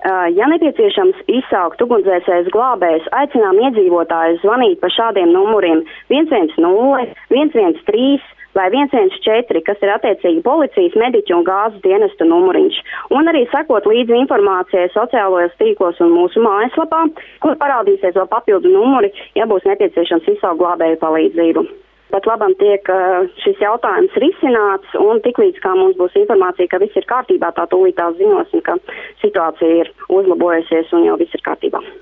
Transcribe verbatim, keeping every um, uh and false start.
Ja nepieciešams izsaukt ugunsdzēsējus glābējus, aicinām iedzīvotājus zvanīt pa šādiem numuriem viens viens nulle, viens viens trīs vai viens viens četri, kas ir attiecīgi policijas, mediķu un gāzes dienesta numuriņš. Un arī sekot līdzi informācijai sociālajos tīklos un mūsu mājaslapā, kur parādīsies vēl papildu numuri, ja būs nepieciešams izsaukt glābēju palīdzību. Pat labam tiek šis jautājums risināts, un tiklīdz kā mums būs informācija, ka viss ir kārtībā, tā tūlīt tās ziņosim, ka situācija ir uzlabojusies un jau viss ir kārtībā.